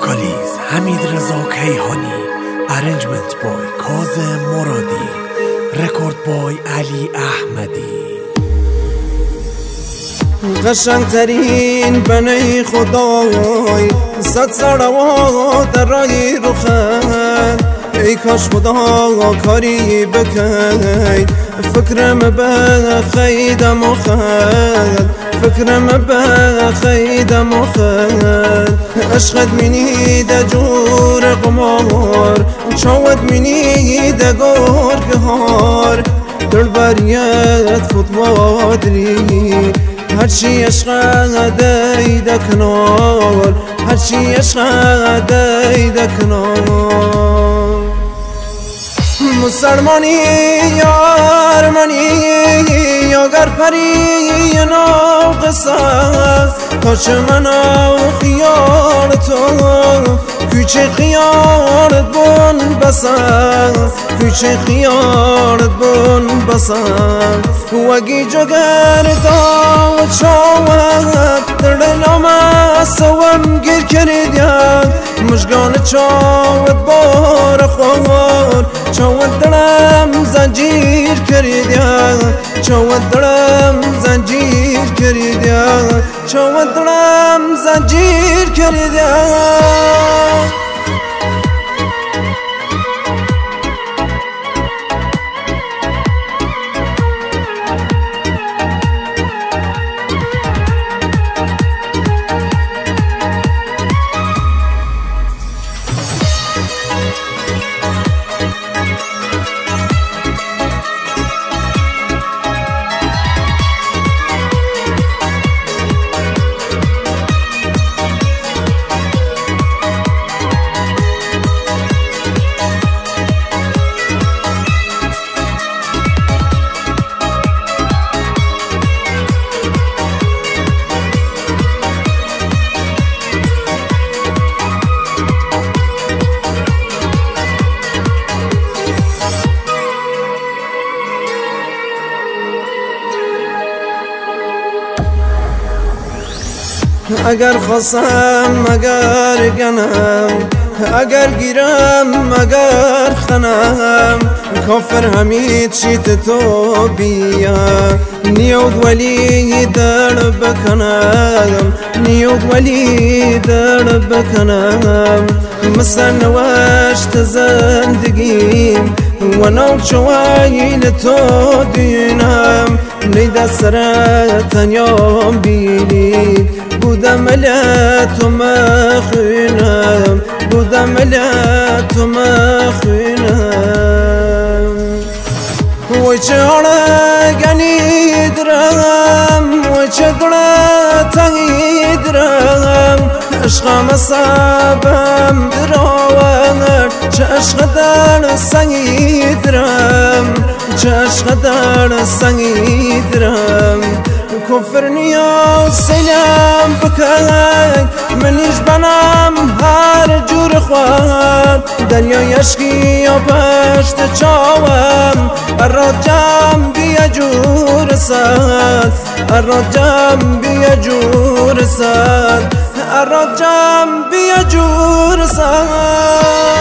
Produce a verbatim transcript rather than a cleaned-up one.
وکالیز حمید رضا کیهانی، ارنجمنت بای کاظم مرادی، رکورد بای علی احمدی. قشنگ ترین بنی خدای صد صلوات در رای رخت، ای کاش خدا کاری بکی فکرم به خیدم و خد، فکرم به خیدم و خد. عشقت مینی ده جور قمار، چاوت مینی ده گرگهار، دل بریت فوتبال دری هرچی عشق دیده کنار، هرچی عشق دیده کنار. مسلمانی یا ارمنی یا گرپری ناقصه، تا چه منو خیال تو کوچه خیالت بون بسن، کوچه خیالت بون بسن. وگی جگر دا چاوت در نامه سوام گیر کردیم، مشگان چاوت بار خوار، چاوت درم زنجیر کردیم، چاوت درم زنجیر کردیم، چاوت درم زنجیر کردیم. اگر خواستم اگر گنم، اگر گیرم اگر خنم، کافر همید شیت تو بیا، نیود ولی در بکنم، نیود ولی در بکنم. مثل نوشت زندگیم و نو چوایل تو دینم، نیده سرت نیام بینی بودم لات مخینم، بودم لات مخینم. وی چهاره گنی درم، وی چهاره تنگی درم، عشقم صابم دراور، چه عشق در سنگی درم، چه عشق در سنگی درم. کفر نیاز سینم بکن، منیش بنام هر جور خواد، دنیای عشقی یا پشت چاوم، الرجام بیا جور ساد، الرجام بیا جور ساد، الرجام بیا جور ساد.